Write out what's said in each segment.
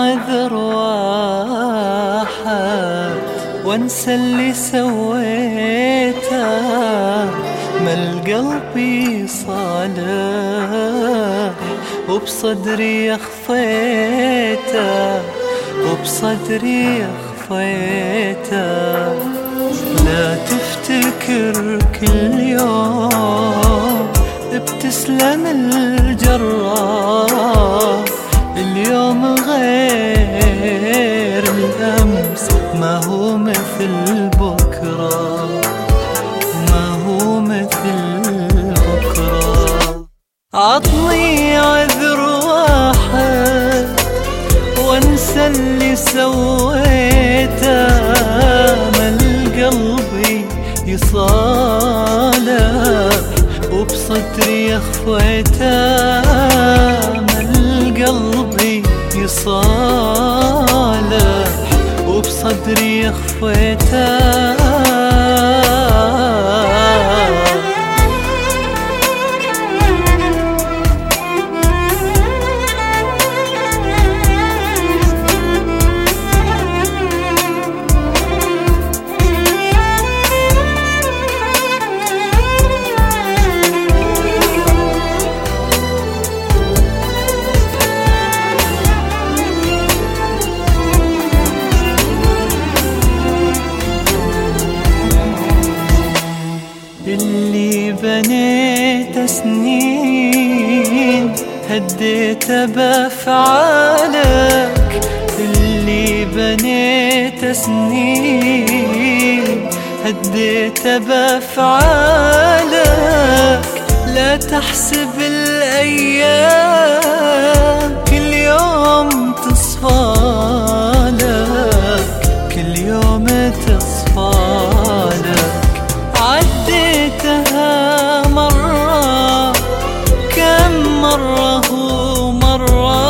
عذر واحد وانسى اللي سويته، ما القلب يصالح وبصدري أخفيته، وبصدري أخفيته. لا تفتكر كل يوم بتسلم الجراح، اليوم غير الأمس، ما هو مثل بكرة، ما هو مثل بكرة. عطني عذر واحد وانسى اللي سويته، ما القلب يصالح وبصدري أخفيته، ما القلب يصالح وبصدري أخفيته. اللي بنيت سنين هديت بأفعالك، اللي بنيت سنين هديت بأفعالك. لا تحسب الأيام كل يوم تصفالك، كل يوم تصفالك. عديتها مرة كم مرة ومرة،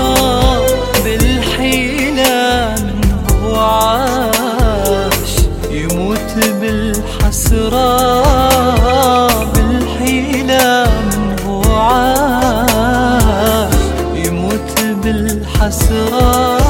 بالحيلة من هو عاش يموت بالحسرة، بالحيلة من هو عاش يموت بالحسرة.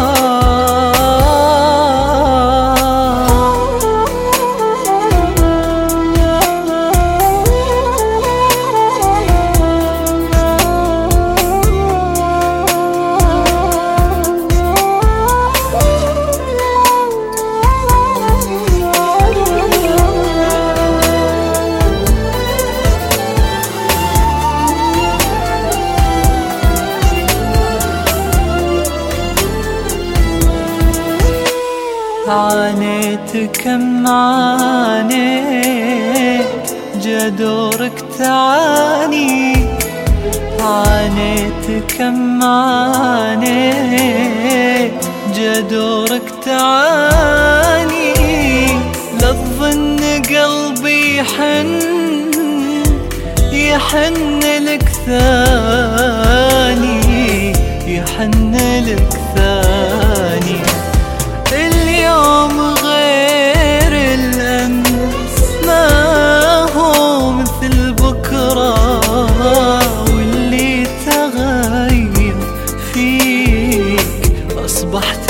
عانيت كم عانيت جا دورك تعاني، عانيت كم عانيت جا دورك تعاني. لا تظن قلبي يحن لك ثاني، يحن لك ثاني. اليوم غير الأمس، ما هو مثل بكرة، واللي تغير فيك أصبحت